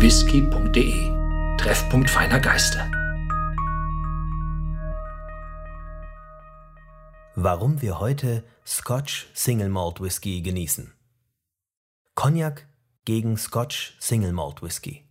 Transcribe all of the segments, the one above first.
www.whisky.de Treffpunkt feiner Geister. Warum wir heute Scotch Single Malt Whisky genießen. Cognac gegen Scotch Single Malt Whisky.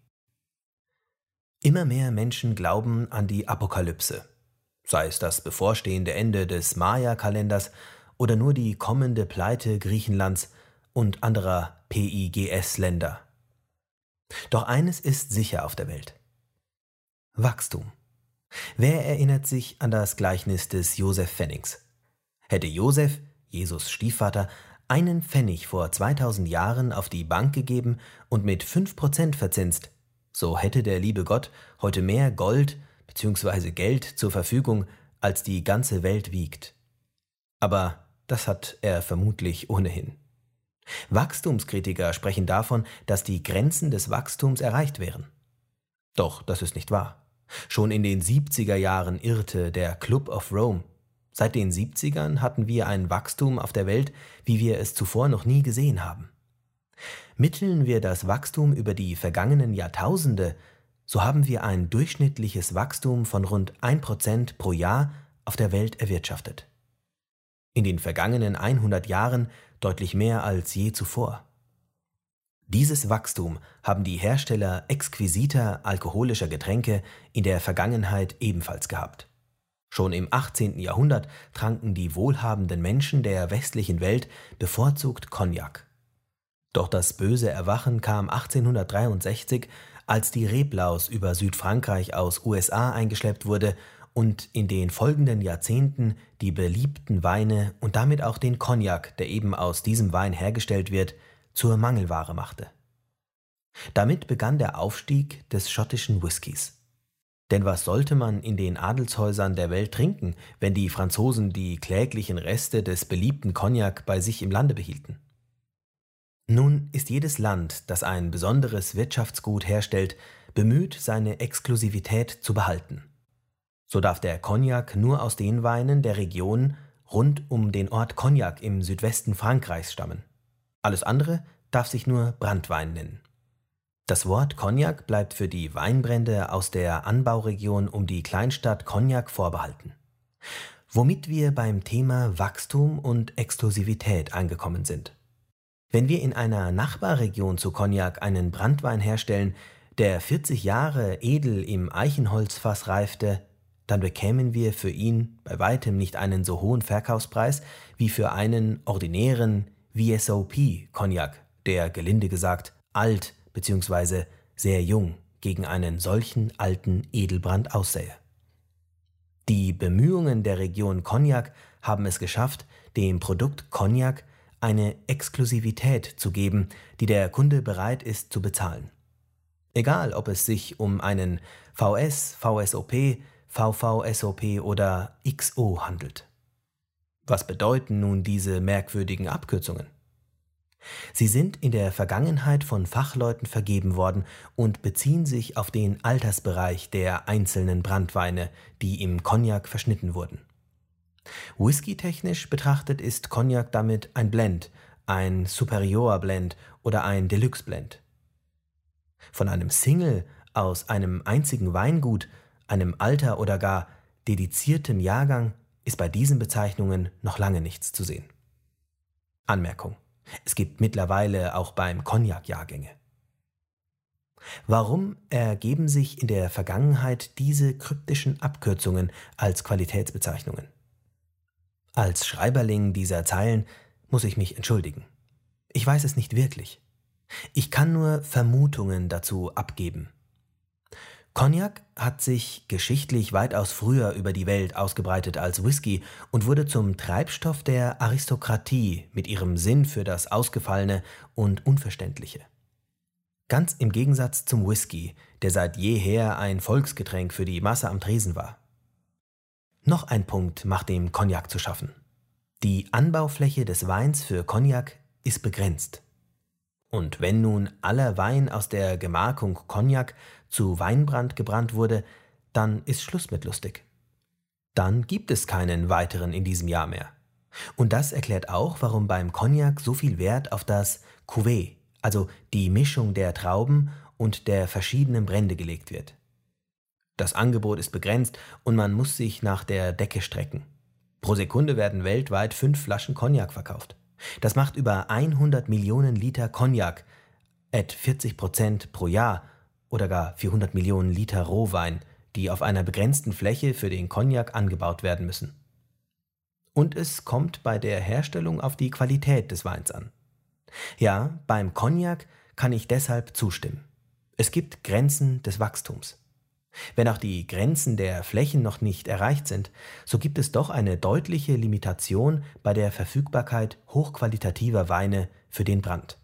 Immer mehr Menschen glauben an die Apokalypse, sei es das bevorstehende Ende des Maya-Kalenders oder nur die kommende Pleite Griechenlands und anderer PIGS-Länder. Doch eines ist sicher auf der Welt: Wachstum. Wer erinnert sich an das Gleichnis des Josef Pfennigs? Hätte Josef, Jesus Stiefvater, einen Pfennig vor 2000 Jahren auf die Bank gegeben und mit 5% verzinst, so hätte der liebe Gott heute mehr Gold bzw. Geld zur Verfügung, als die ganze Welt wiegt. Aber das hat er vermutlich ohnehin. Wachstumskritiker sprechen davon, dass die Grenzen des Wachstums erreicht wären. Doch das ist nicht wahr. Schon in den 70er Jahren irrte der Club of Rome. Seit den 70ern hatten wir ein Wachstum auf der Welt, wie wir es zuvor noch nie gesehen haben. Mitteln wir das Wachstum über die vergangenen Jahrtausende, so haben wir ein durchschnittliches Wachstum von rund 1% pro Jahr auf der Welt erwirtschaftet. In den vergangenen 100 Jahren deutlich mehr als je zuvor. Dieses Wachstum haben die Hersteller exquisiter alkoholischer Getränke in der Vergangenheit ebenfalls gehabt. Schon im 18. Jahrhundert tranken die wohlhabenden Menschen der westlichen Welt bevorzugt Cognac. Doch das böse Erwachen kam 1863, als die Reblaus über Südfrankreich aus USA eingeschleppt wurde und in den folgenden Jahrzehnten die beliebten Weine und damit auch den Cognac, der eben aus diesem Wein hergestellt wird, zur Mangelware machte. Damit begann der Aufstieg des schottischen Whiskys. Denn was sollte man in den Adelshäusern der Welt trinken, wenn die Franzosen die kläglichen Reste des beliebten Cognac bei sich im Lande behielten? Nun ist jedes Land, das ein besonderes Wirtschaftsgut herstellt, bemüht, seine Exklusivität zu behalten. So darf der Cognac nur aus den Weinen der Region rund um den Ort Cognac im Südwesten Frankreichs stammen. Alles andere darf sich nur Branntwein nennen. Das Wort Cognac bleibt für die Weinbrände aus der Anbauregion um die Kleinstadt Cognac vorbehalten. Womit wir beim Thema Wachstum und Exklusivität angekommen sind. Wenn wir in einer Nachbarregion zu Cognac einen Branntwein herstellen, der 40 Jahre edel im Eichenholzfass reifte, dann bekämen wir für ihn bei weitem nicht einen so hohen Verkaufspreis wie für einen ordinären VSOP-Cognac, der gelinde gesagt alt bzw. sehr jung gegen einen solchen alten Edelbrand aussähe. Die Bemühungen der Region Cognac haben es geschafft, dem Produkt Cognac eine Exklusivität zu geben, die der Kunde bereit ist zu bezahlen. Egal, ob es sich um einen VS, VSOP, VVSOP oder XO handelt. Was bedeuten nun diese merkwürdigen Abkürzungen? Sie sind in der Vergangenheit von Fachleuten vergeben worden und beziehen sich auf den Altersbereich der einzelnen Branntweine, die im Cognac verschnitten wurden. Whisky-technisch betrachtet ist Cognac damit ein Blend, ein Superior Blend oder ein Deluxe Blend. Von einem Single aus einem einzigen Weingut, einem Alter oder gar dediziertem Jahrgang ist bei diesen Bezeichnungen noch lange nichts zu sehen. Anmerkung: Es gibt mittlerweile auch beim Cognac Jahrgänge. Warum ergeben sich in der Vergangenheit diese kryptischen Abkürzungen als Qualitätsbezeichnungen? Als Schreiberling dieser Zeilen muss ich mich entschuldigen. Ich weiß es nicht wirklich. Ich kann nur Vermutungen dazu abgeben. Cognac hat sich geschichtlich weitaus früher über die Welt ausgebreitet als Whisky und wurde zum Treibstoff der Aristokratie mit ihrem Sinn für das Ausgefallene und Unverständliche. Ganz im Gegensatz zum Whisky, der seit jeher ein Volksgetränk für die Masse am Tresen war. Noch ein Punkt macht dem Cognac zu schaffen. Die Anbaufläche des Weins für Cognac ist begrenzt. Und wenn nun aller Wein aus der Gemarkung Cognac zu Weinbrand gebrannt wurde, dann ist Schluss mit lustig. Dann gibt es keinen weiteren in diesem Jahr mehr. Und das erklärt auch, warum beim Cognac so viel Wert auf das Cuvée, also die Mischung der Trauben und der verschiedenen Brände gelegt wird. Das Angebot ist begrenzt und man muss sich nach der Decke strecken. Pro Sekunde werden weltweit 5 Flaschen Cognac verkauft. Das macht über 100 Millionen Liter Cognac, at 40% pro Jahr, oder gar 400 Millionen Liter Rohwein, die auf einer begrenzten Fläche für den Cognac angebaut werden müssen. Und es kommt bei der Herstellung auf die Qualität des Weins an. Ja, beim Cognac kann ich deshalb zustimmen. Es gibt Grenzen des Wachstums. Wenn auch die Grenzen der Flächen noch nicht erreicht sind, so gibt es doch eine deutliche Limitation bei der Verfügbarkeit hochqualitativer Weine für den Brand.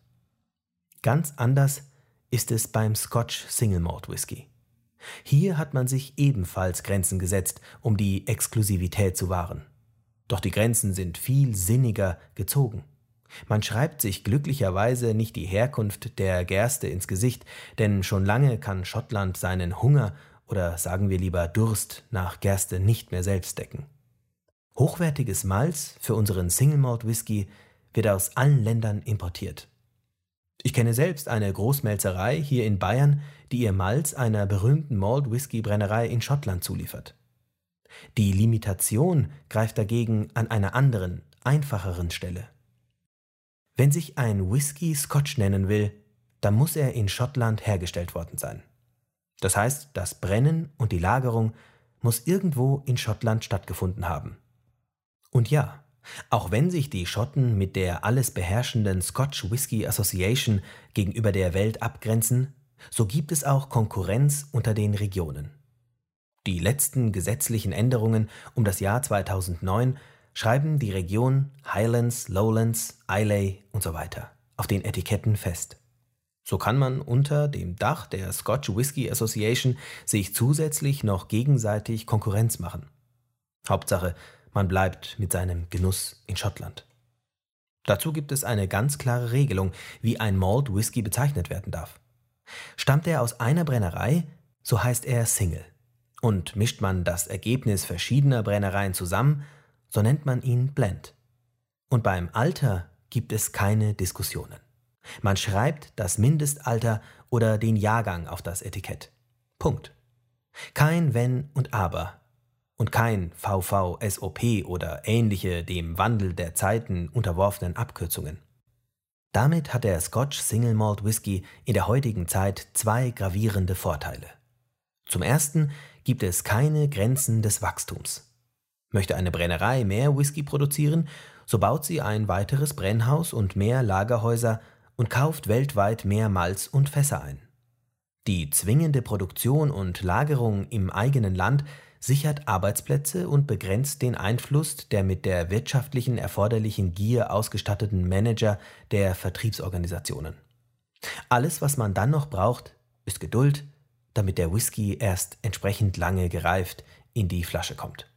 Ganz anders ist es beim Scotch Single Malt Whisky. Hier hat man sich ebenfalls Grenzen gesetzt, um die Exklusivität zu wahren. Doch die Grenzen sind viel sinniger gezogen. Man schreibt sich glücklicherweise nicht die Herkunft der Gerste ins Gesicht, denn schon lange kann Schottland seinen Hunger oder sagen wir lieber Durst nach Gerste nicht mehr selbst decken. Hochwertiges Malz für unseren Single Malt Whisky wird aus allen Ländern importiert. Ich kenne selbst eine Großmelzerei hier in Bayern, die ihr Malz einer berühmten Malt-Whisky-Brennerei in Schottland zuliefert. Die Limitation greift dagegen an einer anderen, einfacheren Stelle. Wenn sich ein Whisky Scotch nennen will, dann muss er in Schottland hergestellt worden sein. Das heißt, das Brennen und die Lagerung muss irgendwo in Schottland stattgefunden haben. Und ja, auch wenn sich die Schotten mit der alles beherrschenden Scotch Whisky Association gegenüber der Welt abgrenzen, so gibt es auch Konkurrenz unter den Regionen. Die letzten gesetzlichen Änderungen um das Jahr 2009 schreiben die Region Highlands, Lowlands, Islay usw. auf den Etiketten fest. So kann man unter dem Dach der Scotch Whisky Association sich zusätzlich noch gegenseitig Konkurrenz machen. Hauptsache, man bleibt mit seinem Genuss in Schottland. Dazu gibt es eine ganz klare Regelung, wie ein Malt Whisky bezeichnet werden darf. Stammt er aus einer Brennerei, so heißt er Single. Und mischt man das Ergebnis verschiedener Brennereien zusammen, so nennt man ihn Blend. Und beim Alter gibt es keine Diskussionen. Man schreibt das Mindestalter oder den Jahrgang auf das Etikett. Punkt. Kein Wenn und Aber und kein VV, SOP oder ähnliche dem Wandel der Zeiten unterworfenen Abkürzungen. Damit hat der Scotch Single Malt Whisky in der heutigen Zeit 2 gravierende Vorteile. Zum ersten gibt es keine Grenzen des Wachstums. Möchte eine Brennerei mehr Whisky produzieren, so baut sie ein weiteres Brennhaus und mehr Lagerhäuser und kauft weltweit mehr Malz und Fässer ein. Die zwingende Produktion und Lagerung im eigenen Land sichert Arbeitsplätze und begrenzt den Einfluss der mit der wirtschaftlichen erforderlichen Gier ausgestatteten Manager der Vertriebsorganisationen. Alles, was man dann noch braucht, ist Geduld, damit der Whisky erst entsprechend lange gereift in die Flasche kommt.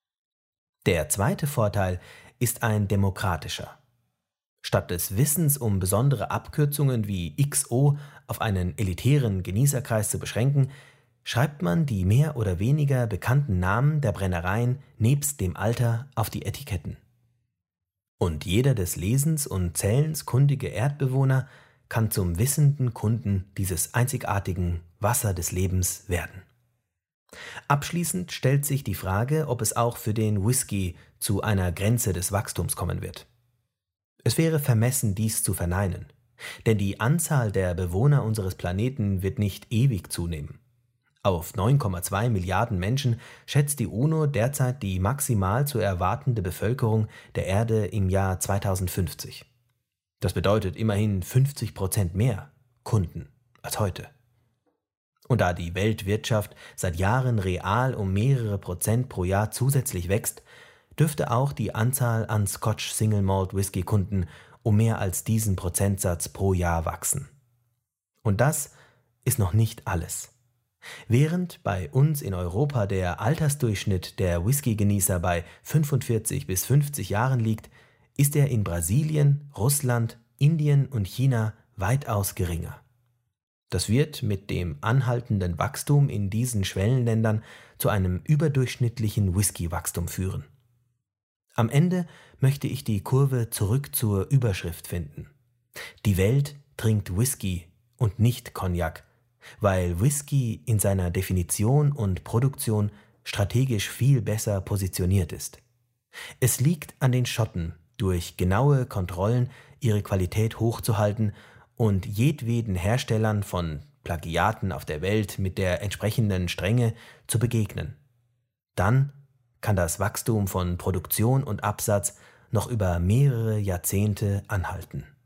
Der zweite Vorteil ist ein demokratischer. Statt des Wissens um besondere Abkürzungen wie XO auf einen elitären Genießerkreis zu beschränken, schreibt man die mehr oder weniger bekannten Namen der Brennereien nebst dem Alter auf die Etiketten. Und jeder des Lesens und Zählens kundige Erdbewohner kann zum wissenden Kunden dieses einzigartigen Wasser des Lebens werden. Abschließend stellt sich die Frage, ob es auch für den Whisky zu einer Grenze des Wachstums kommen wird. Es wäre vermessen, dies zu verneinen, denn die Anzahl der Bewohner unseres Planeten wird nicht ewig zunehmen. Auf 9,2 Milliarden Menschen schätzt die UNO derzeit die maximal zu erwartende Bevölkerung der Erde im Jahr 2050. Das bedeutet immerhin 50% mehr Kunden als heute. Und da die Weltwirtschaft seit Jahren real um mehrere Prozent pro Jahr zusätzlich wächst, dürfte auch die Anzahl an Scotch Single Malt Whisky Kunden um mehr als diesen Prozentsatz pro Jahr wachsen. Und das ist noch nicht alles. Während bei uns in Europa der Altersdurchschnitt der Whisky-Genießer bei 45 bis 50 Jahren liegt, ist er in Brasilien, Russland, Indien und China weitaus geringer. Das wird mit dem anhaltenden Wachstum in diesen Schwellenländern zu einem überdurchschnittlichen Whisky-Wachstum führen. Am Ende möchte ich die Kurve zurück zur Überschrift finden. Die Welt trinkt Whisky und nicht Cognac, weil Whisky in seiner Definition und Produktion strategisch viel besser positioniert ist. Es liegt an den Schotten, durch genaue Kontrollen ihre Qualität hochzuhalten und jedweden Herstellern von Plagiaten auf der Welt mit der entsprechenden Strenge zu begegnen. Dann kann das Wachstum von Produktion und Absatz noch über mehrere Jahrzehnte anhalten.